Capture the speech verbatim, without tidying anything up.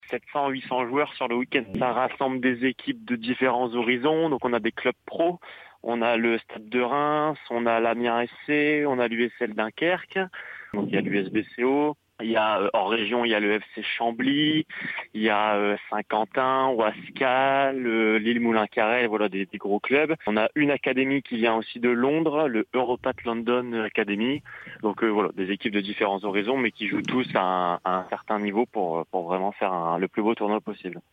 sept cents à huit cents joueurs sur le week-end. Ça rassemble des équipes de différents horizons. Donc on a des clubs pro, on a le Stade de Reims, on a l'Amiens S C, on a l'U S L Dunkerque, donc il y a l'U S B C O. Il y a euh, hors région, il y a le F C Chambly, il y a euh, Saint-Quentin, Wascal, euh, l'île Moulin-Carrel, voilà des, des gros clubs. On a une académie qui vient aussi de Londres, le Europat London Academy. Donc euh, voilà, des équipes de différents horizons, mais qui jouent tous à un, à un certain niveau pour pour vraiment faire un, le plus beau tournoi possible.